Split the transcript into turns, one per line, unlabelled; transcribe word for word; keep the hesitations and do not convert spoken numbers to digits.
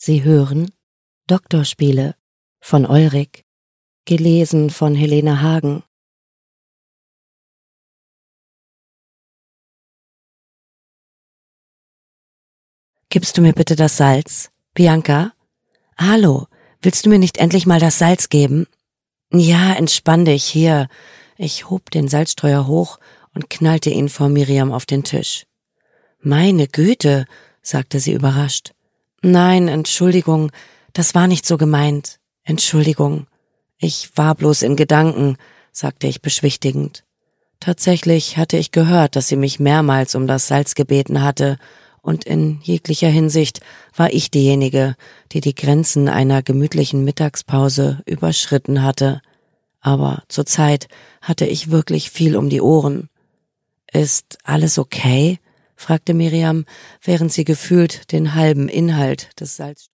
Sie hören Doktorspiele von Ulrich, gelesen von Helene Hagen. Gibst du mir bitte das Salz? Bianca? Hallo, willst du mir nicht endlich mal das Salz geben? Ja, entspann dich, hier. Ich hob den Salzstreuer hoch und knallte ihn vor Miriam auf den Tisch. Meine Güte, sagte sie überrascht. Nein, Entschuldigung, das war nicht so gemeint. Entschuldigung. Ich war bloß in Gedanken, sagte ich beschwichtigend. Tatsächlich hatte ich gehört, dass sie mich mehrmals um das Salz gebeten hatte, und in jeglicher Hinsicht war ich diejenige, die die Grenzen einer gemütlichen Mittagspause überschritten hatte. Aber zurzeit hatte ich wirklich viel um die Ohren. »Ist alles okay?« fragte Miriam, während sie gefühlt den halben Inhalt des Salz